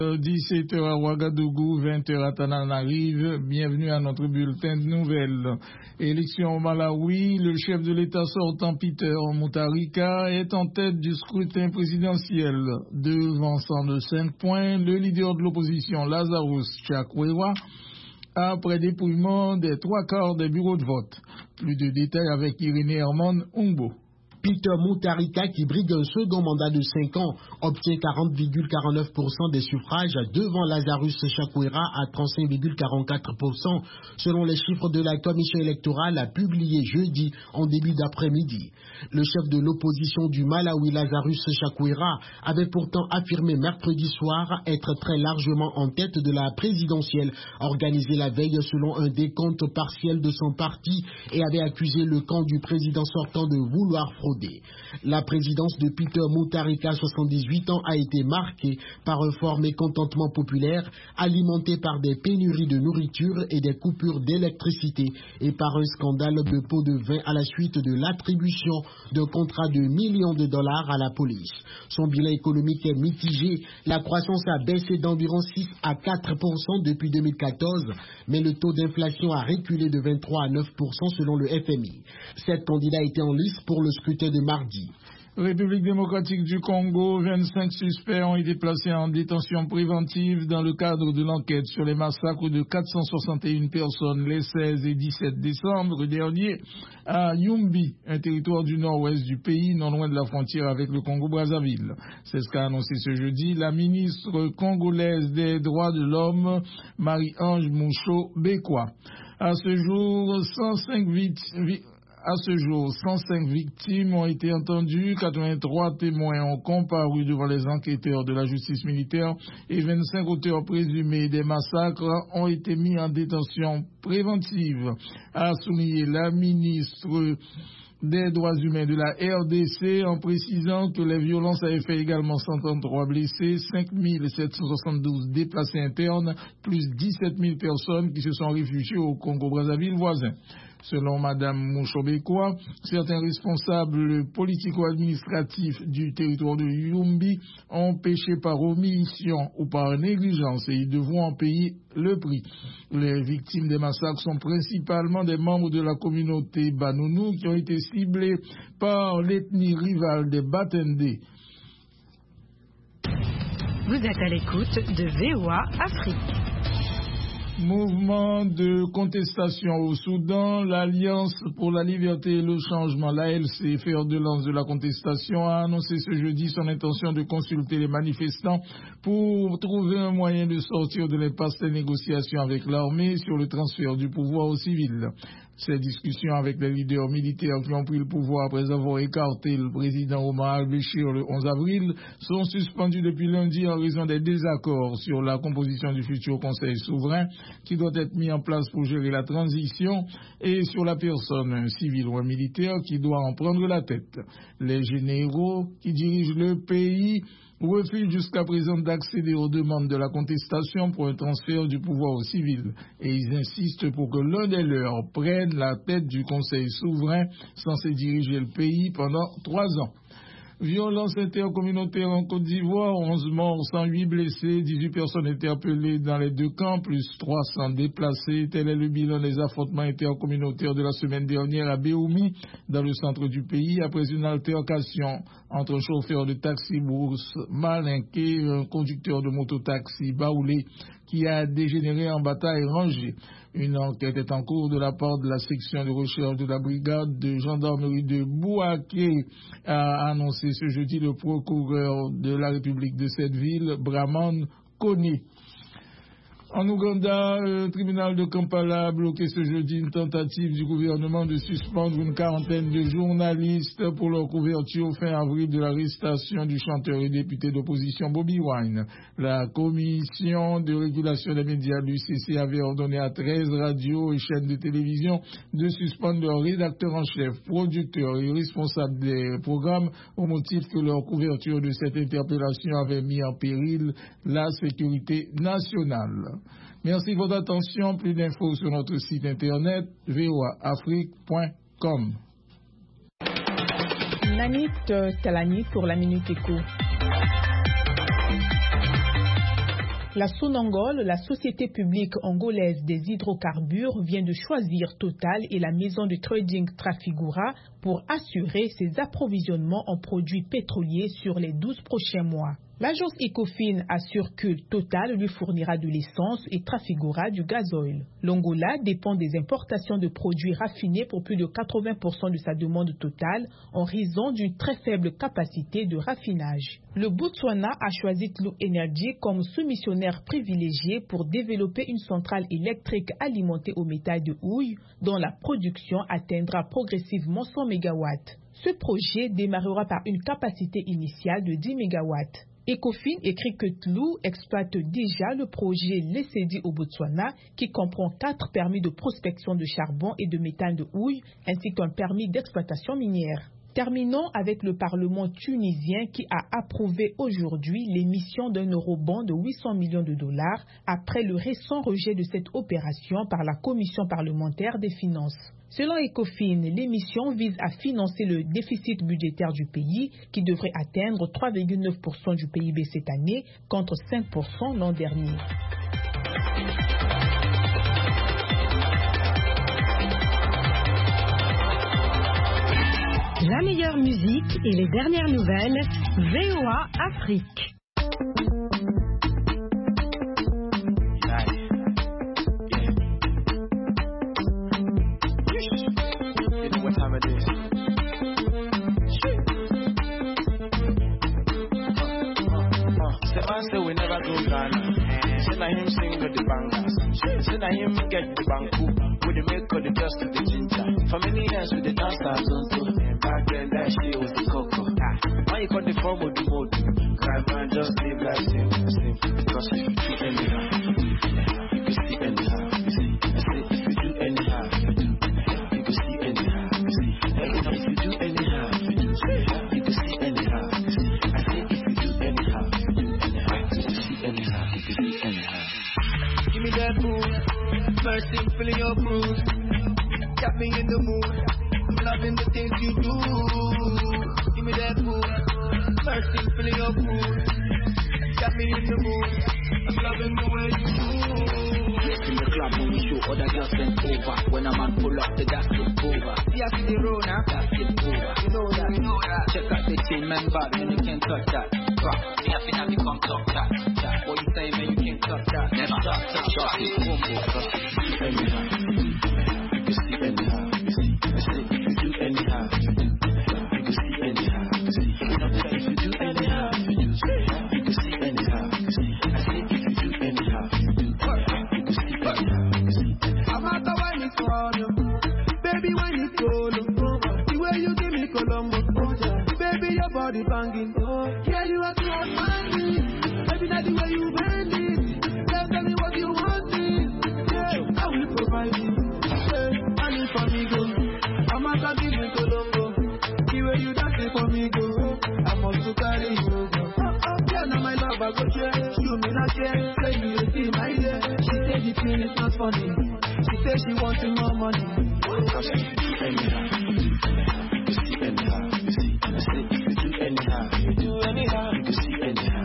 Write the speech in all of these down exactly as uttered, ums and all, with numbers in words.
dix-sept heures à Ouagadougou, vingt heures à Tananarive. Bienvenue à notre bulletin de nouvelles. Élection au Malawi, le chef de l'État sortant Peter Mutharika est en tête du scrutin présidentiel. Devançant de cinq points, le leader de l'opposition Lazarus Chakwera après dépouillement des trois quarts des bureaux de vote. Plus de détails avec Irénée Herman Umbo. Peter Mutharika, qui brigue un second mandat de cinq ans, obtient quarante virgule quarante-neuf pour cent des suffrages devant Lazarus Chakwera à trente-cinq virgule quarante-quatre pour cent, selon les chiffres de la commission électorale publiés jeudi en début d'après-midi. Le chef de l'opposition du Malawi, Lazarus Chakwera, avait pourtant affirmé mercredi soir être très largement en tête de la présidentielle organisée la veille selon un décompte partiel de son parti et avait accusé le camp du président sortant de vouloir frauder. La présidence de Peter Mutharika, soixante-dix-huit ans, a été marquée par un fort mécontentement populaire alimenté par des pénuries de nourriture et des coupures d'électricité et par un scandale de pots de vin à la suite de l'attribution d'un contrat de millions de dollars à la police. Son bilan économique est mitigé. La croissance a baissé d'environ six à quatre pour cent depuis deux mille quatorze, mais le taux d'inflation a reculé de vingt-trois à neuf pour cent selon le F M I. Sept candidats étaient en lice pour le scrutin de mardi. République démocratique du Congo, vingt-cinq suspects ont été placés en détention préventive dans le cadre de l'enquête sur les massacres de quatre cent soixante et une personnes les seize et dix-sept décembre dernier à Yumbi, un territoire du nord-ouest du pays, non loin de la frontière avec le Congo-Brazzaville. C'est ce qu'a annoncé ce jeudi la ministre congolaise des droits de l'homme, Marie-Ange Moucho Bekwa. À ce jour, cent cinq victimes À ce jour, cent cinq victimes ont été entendues, quatre-vingt-trois témoins ont comparu devant les enquêteurs de la justice militaire et vingt-cinq auteurs présumés des massacres ont été mis en détention préventive, a souligné la ministre des droits humains de la R D C en précisant que les violences avaient fait également cent trente-trois blessés, cinq mille sept cent soixante-douze déplacés internes, plus dix-sept mille personnes qui se sont réfugiées au Congo-Brazzaville voisin. Selon Mme Moucho-Bekwa, certains responsables politico-administratifs du territoire de Yumbi ont péché par omission ou par négligence et ils devront en payer le prix. Les victimes des massacres sont principalement des membres de la communauté Banounou qui ont été ciblés par l'ethnie rivale des Batendé. Vous êtes à l'écoute de V O A Afrique. Mouvement de contestation au Soudan, l'Alliance pour la liberté et le changement, l'A L C, fer de lance de la contestation, a annoncé ce jeudi son intention de consulter les manifestants pour trouver un moyen de sortir de l'impasse des négociations avec l'armée sur le transfert du pouvoir aux civils. Ces discussions avec les leaders militaires qui ont pris le pouvoir après avoir écarté le président Omar al-Béchir le onze avril sont suspendus depuis lundi en raison des désaccords sur la composition du futur Conseil souverain qui doit être mis en place pour gérer la transition et sur la personne, un civil ou un militaire, qui doit en prendre la tête. Les généraux qui dirigent le pays refusent jusqu'à présent d'accéder aux demandes de la contestation pour un transfert du pouvoir aux civils et ils insistent pour que l'un des leurs prenne la tête du Conseil souverain censé diriger le pays pendant trois ans. Violence intercommunautaire en Côte d'Ivoire, onze morts, cent huit blessés, dix-huit personnes interpellées dans les deux camps, plus trois cents déplacés. Tel est le bilan des affrontements intercommunautaires de la semaine dernière à Béoumi, dans le centre du pays, après une altercation entre un chauffeur de taxi Bourse Malinqué et un conducteur de mototaxi Baoulé, qui a dégénéré en bataille rangée. Une enquête est en cours de la part de la section de recherche de la brigade de gendarmerie de Bouaké, a annoncé ce jeudi le procureur de la République de cette ville, Braman Kone. En Ouganda, le tribunal de Kampala a bloqué ce jeudi une tentative du gouvernement de suspendre une quarantaine de journalistes pour leur couverture fin avril de l'arrestation du chanteur et député d'opposition Bobi Wine. La commission de régulation des médias du C C avait ordonné à treize radios et chaînes de télévision de suspendre leurs rédacteurs en chef, producteurs et responsables des programmes au motif que leur couverture de cette interpellation avait mis en péril la sécurité nationale. Merci de votre attention. Plus d'infos sur notre site internet v o a afrique point com. Nanit Talani pour la Minute Éco. La Sonangol, la société publique angolaise des hydrocarbures, vient de choisir Total et la maison de trading Trafigura pour assurer ses approvisionnements en produits pétroliers sur les douze prochains mois. L'agence Ecofin assure que Total lui fournira de l'essence et Trafigura du gazoil. L'Angola dépend des importations de produits raffinés pour plus de quatre-vingts pour cent de sa demande totale en raison d'une très faible capacité de raffinage. Le Botswana a choisi Tlou Energy comme soumissionnaire privilégié pour développer une centrale électrique alimentée au métal de houille dont la production atteindra progressivement cent mégawatts. Ce projet démarrera par une capacité initiale de dix mégawatts. Ecofin écrit que Tlou exploite déjà le projet Lesedi au Botswana qui comprend quatre permis de prospection de charbon et de métal de houille ainsi qu'un permis d'exploitation minière. Terminons avec le Parlement tunisien qui a approuvé aujourd'hui l'émission d'un eurobond de huit cents millions de dollars après le récent rejet de cette opération par la Commission parlementaire des finances. Selon Ecofin, l'émission vise à financer le déficit budgétaire du pays qui devrait atteindre trois virgule neuf pour cent du P I B cette année contre cinq pour cent l'an dernier. La meilleure musique et les dernières nouvelles, V O A Afrique. Since I him get the banku, with the milk or the dust of the ginger. For many years with the dance I don't do. Back then that shit was the cocoa. Why you got the form of the mode? Cry man, just live like same, same. Because if you do anyhow, you can see anyhow. I say if you do anyhow, you can see anyhow. If you do anyhow, you can see anyhow. I say if you do anyhow, you can see anyhow. You can see anyhow. Give me that booze, first thing filling your bruise. Got me in the mood, I'm loving the things you do. Give me that booze, first thing filling your bruise. Got me in the mood, I'm loving the way you do. Yes, in the club when we show other girls bend over. When a man pull up, the gas get over. See I see the road now, gas get over. You know that, you know that. Check out the team member, man, you can't touch that. Bruh, me I think I become top that. What you say, man, you can't touch that. Never touch that. Shot it, boom, boom, touch it. Anyhow, you can see anyhow. I say if you do anyhow, you can see anyhow. If you do anyhow, you can see anyhow. I say if you do anyhow, you can see anyhow. I'm not the one you call you, baby when you call you. The way you give me Colombo, baby your body banging. Yeah, you are too outstanding. Baby that's the way you bend it. Tell me what you want it. Yeah, I will provide it. Yeah, I need for me go. I'm not gonna give you Colombo. The way you dance it for me go. I must to carry you go. Yeah, now my love I go share. You me not care. Say me you see my ear. She say the thing is not funny. She say she wants more money. Cause if you do anyhow, you can see anyhow. I say if you do anyhow, you do anyhow. You can see anyhow.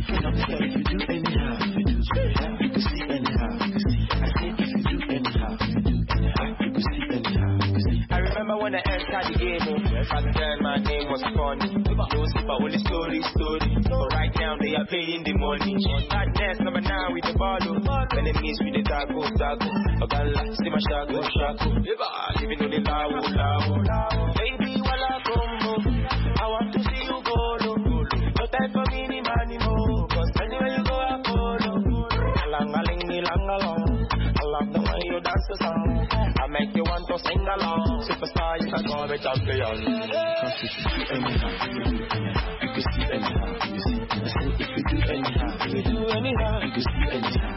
If you do anyhow, you do you can see anyhow. I say if you do anyhow, you do anyhow. You can see anyhow. I remember when I entered the game. Back then my name was funny. No super only story, story. But right now they are paying the money. That next number nine with the ball. Enemies with the taco, taco. Ogala, see my shago, shago. Living on the lao, lao. Baby, while I come, I want to see you go low. No time for me, ni money more. Cause anywhere you go, I follow. Alangaling, ilangalong. I love the way you dance the song. I make you want to sing along. Superstar, you can call me champion. Cause if you do anyhow, you can see anyhow. I say if you do anyhow, you do anyhow. You can see anyhow.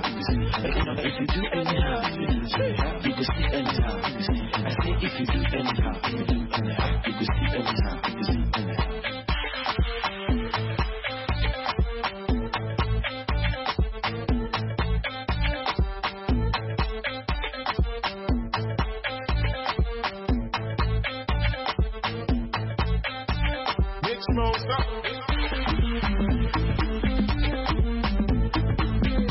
If you do anyhow, you can see anyhow. I say if you do anyhow, you do anyhow. You can see anyhow. You can see anyhow. Big Smoke, stop.